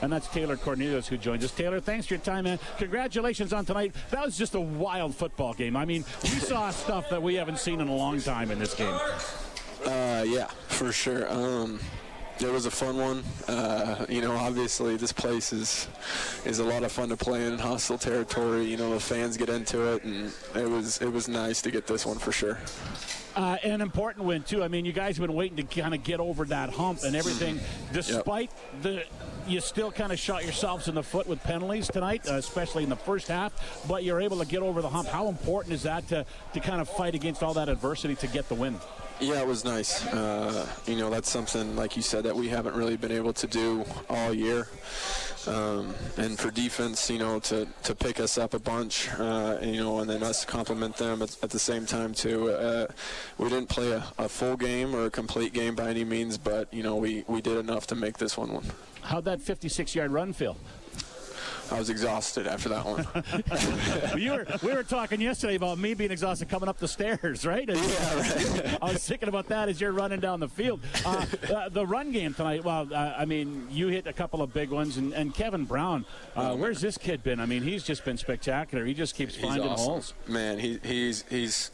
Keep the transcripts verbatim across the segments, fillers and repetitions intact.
and that's Taylor Cornelius who joins us. Taylor, thanks for your time, man. Congratulations on tonight. That was just a wild football game. I mean, we saw stuff that we haven't seen in a long time in this game. Uh, yeah, for sure. Um, it was a fun one. Uh, you know, obviously this place is is a lot of fun to play in, hostile territory. You know, the fans get into it, and it was it was nice to get this one for sure. Uh, an important win, too. I mean, you guys have been waiting to kind of get over that hump and everything. Despite yep. the, you still kind of shot yourselves in the foot with penalties tonight, uh, especially in the first half, but you're able to get over the hump. How important is that to, to kind of fight against all that adversity to get the win? Yeah, it was nice. Uh, you know, that's something, like you said, that we haven't really been able to do all year. Um, and for defense, you know, to, to pick us up a bunch, uh, and, you know, and then us compliment them at, at the same time, too. Uh, we didn't play a, a full game or a complete game by any means, but, you know, we, we did enough to make this one one. How'd that fifty-six-yard run feel? I was exhausted after that one. you were, we were talking yesterday about me being exhausted coming up the stairs, right? And, yeah, right. I was thinking about that as you're running down the field. Uh, uh, the run game tonight, well, uh, I mean, you hit a couple of big ones. And, and Kevin Brown, uh, oh, where's this kid been? I mean, he's just been spectacular. He just keeps he's finding awesome. holes. Man, he, he's he's.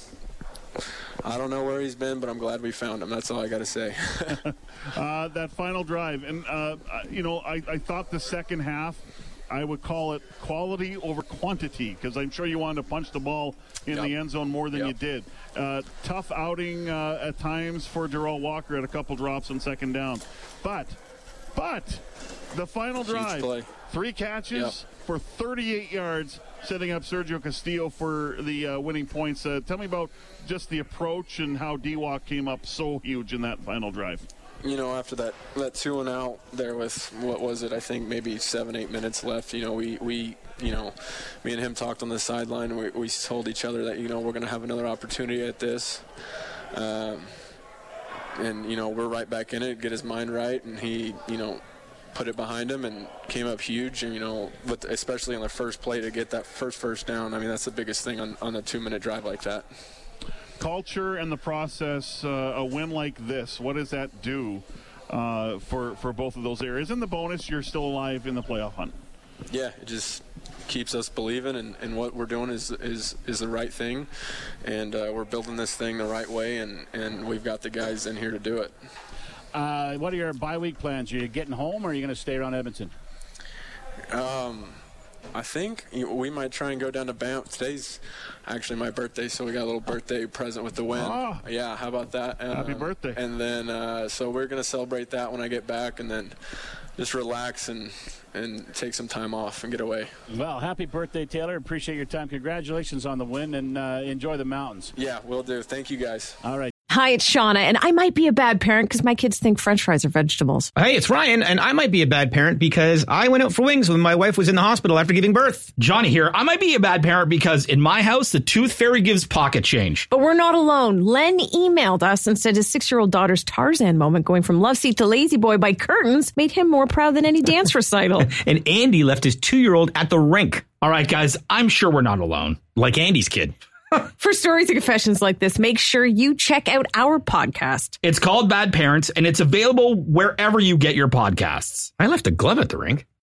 I don't know where he's been, but I'm glad we found him. That's all I got to say. uh, that final drive, and uh, you know, I, I thought the second half, I would call it quality over quantity, because I'm sure you wanted to punch the ball in yep. the end zone more than yep. you did. Uh, tough outing uh, at times for Darrell Walker at a couple drops on second down. But, but, the final drive, play. three catches yep. for thirty-eight yards, setting up Sergio Castillo for the uh, winning points. Uh, tell me about just the approach and how D-Walk came up so huge in that final drive. You know, after that, that two and out there with, what was it, I think maybe seven, eight minutes left, you know, we, we you know, me and him talked on the sideline. We, we told each other that, you know, we're going to have another opportunity at this. Um, and, you know, we're right back in it, get his mind right, and he, you know, put it behind him and came up huge. And, you know, with, especially on the first play to get that first first down, I mean, that's the biggest thing on, on a two-minute drive like that. Culture and the process, uh, a win like this, what does that do uh, for, for both of those areas? And the bonus, you're still alive in the playoff hunt. Yeah, it just keeps us believing, and, and what we're doing is is, is the right thing, and uh, we're building this thing the right way, and, and we've got the guys in here to do it. Uh, what are your bye week plans? Are you getting home, or are you going to stay around Edmonton? Um, I think we might try and go down to Banff. Today's actually my birthday, so we got a little birthday present with the win. Oh. Yeah, how about that? And, Happy birthday. Um, and then, uh, so we're going to celebrate that when I get back, and then just relax and, and take some time off and get away. Well, happy birthday, Taylor. Appreciate your time. Congratulations on the win, and uh, enjoy the mountains. Yeah, will do. Thank you, guys. All right. Hi, it's Shauna, and I might be a bad parent because my kids think French fries are vegetables. Hey, it's Ryan, and I might be a bad parent because I went out for wings when my wife was in the hospital after giving birth. Johnny here. I might be a bad parent because in my house, the tooth fairy gives pocket change. But we're not alone. Len emailed us and said his six-year-old daughter's Tarzan moment going from love seat to lazy boy by curtains made him more proud than any dance recital. And Andy left his two-year-old at the rink. All right, guys, I'm sure we're not alone. Like Andy's kid. For stories and confessions like this, make sure you check out our podcast. It's called Bad Parents, and it's available wherever you get your podcasts. I left a glove at the rink.